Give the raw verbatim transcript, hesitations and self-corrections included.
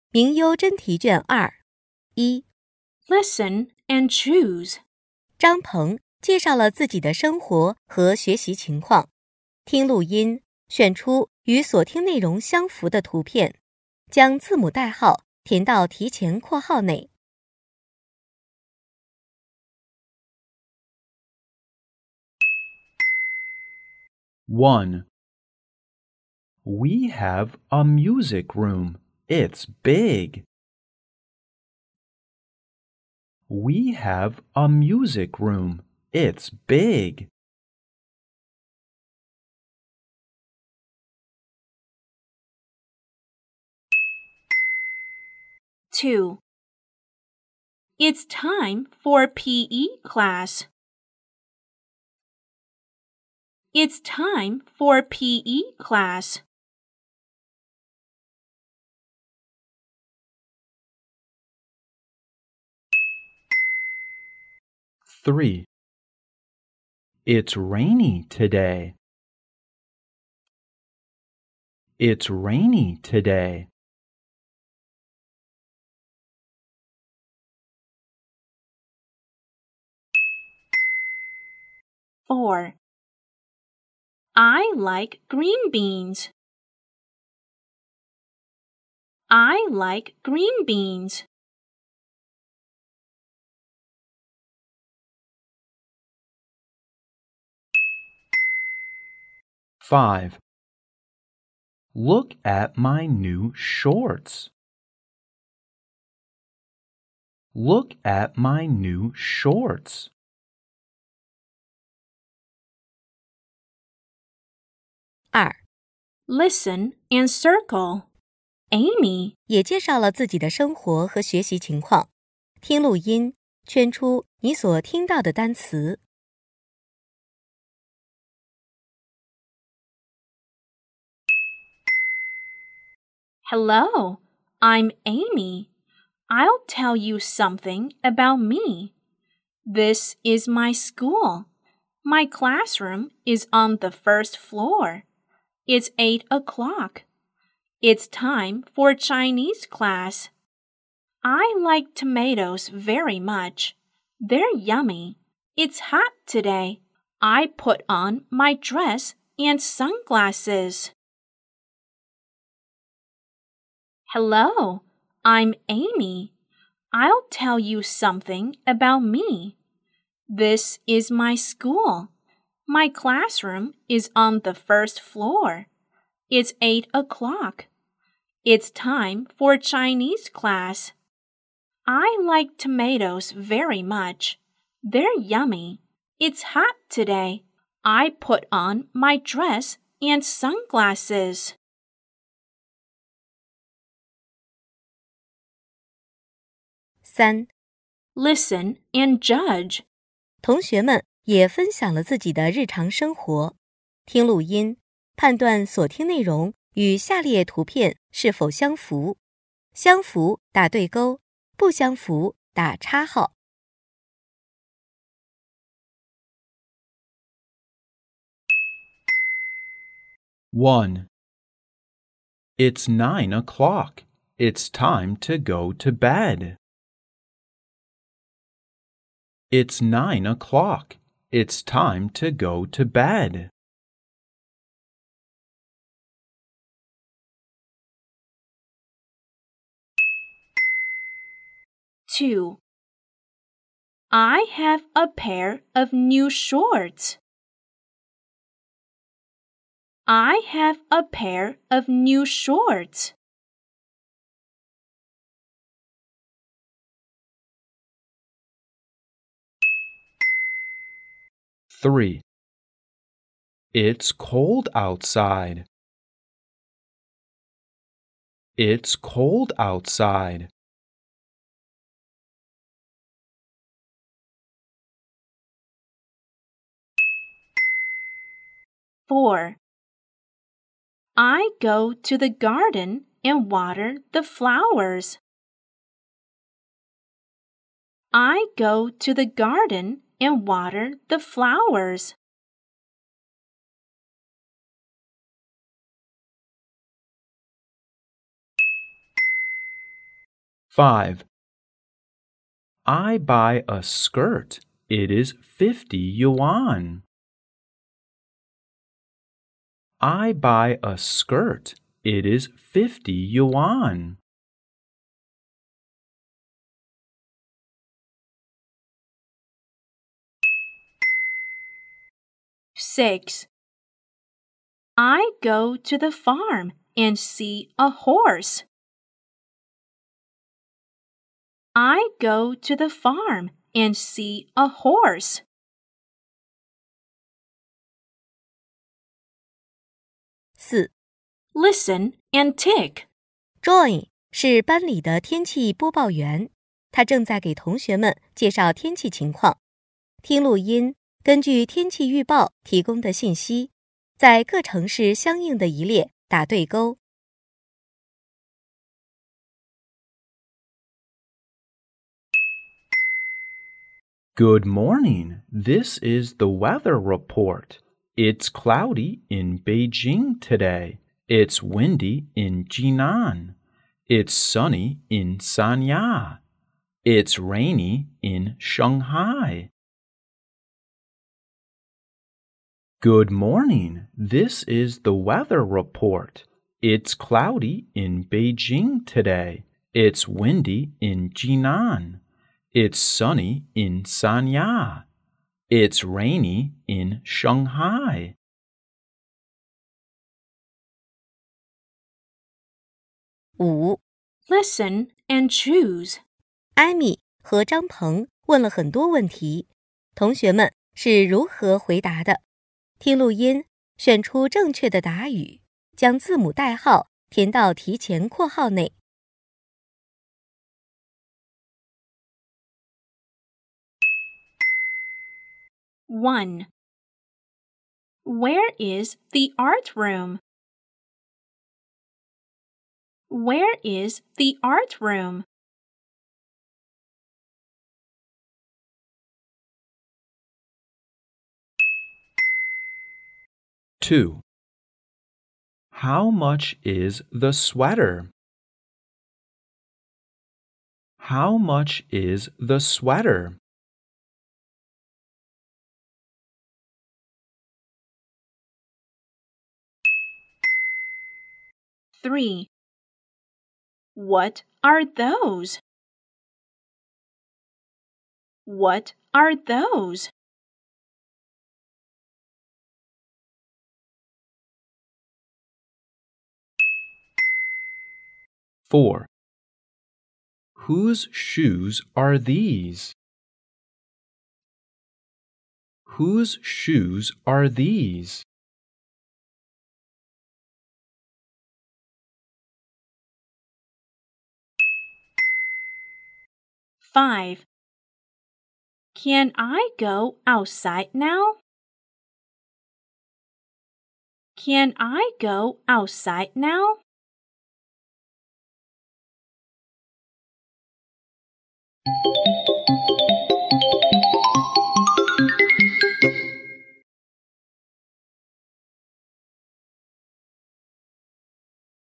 名优真题卷二一 Listen and choose. 张鹏介绍了自己的生活和学习情况，听录音，选出与所听内容相符的图片，将字母代号填到提前括号内。 one. We have a music room. It's big. We have a music room. It's big. two. It's time for P E class. It's time for P E class. three. It's rainy today. It's rainy today. four. I like green beans. I like green beans. five. Look at my new shorts. Look at my new shorts. 二 Listen and circle. Amy, 也介绍了自己的生活和学习情况，听录音，圈出你所听到的单词。 Hello, I'm Amy. I'll tell you something about me. This is my school. My classroom is on the first floor. It's eight o'clock. It's time for Chinese class. I like tomatoes very much. They're yummy. It's hot today. I put on my dress and sunglasses. Hello, I'm Amy. I'll tell you something about me. This is my school. My classroom is on the first floor. It's eight o'clock. It's time for Chinese class. I like tomatoes very much. They're yummy. It's hot today. I put on my dress and sunglasses. 三 Listen and judge. 同学们也分享了自己的日常生活，听录音，判断所听内容与下列图片是否相符，相符打对勾，不相符打叉号。 one. It's nine o'clock. It's time to go to bed. It's nine o'clock. It's time to go to bed. two. I have a pair of new shorts. I have a pair of new shorts. three. It's cold outside. It's cold outside. four. I go to the garden and water the flowers. I go to the garden and water the flowers. five. I buy a skirt. It is fifty yuan. I buy a skirt. It is fifty yuan. six. I go to the farm and see a horse. I go to the farm and see a horse. 四 Listen and tick. Joy 是班里的天气播报员，他正在给同学们介绍天气情况。听录音，根据天气预报提供的信息，在各城市相应的一列打对勾。 Good morning. This is the weather report. It's cloudy in Beijing today. It's windy in Jinan. It's sunny in Sanya. It's rainy in Shanghai. Good morning. This is the weather report. It's cloudy in Beijing today. It's windy in Jinan. It's sunny in Sanya. It's rainy in Shanghai. 五 Listen and choose. 艾米和张鹏问了很多问题，同学们是如何回答的？听录音，选出正确的答语，将字母代号填到题前括号内。 one. Where is the art room? Where is the art room? two. How much is the sweater? How much is the sweater? three. What are those? What are those? four. Whose shoes are these? Whose shoes are these? five. Can I go outside now? Can I go outside now?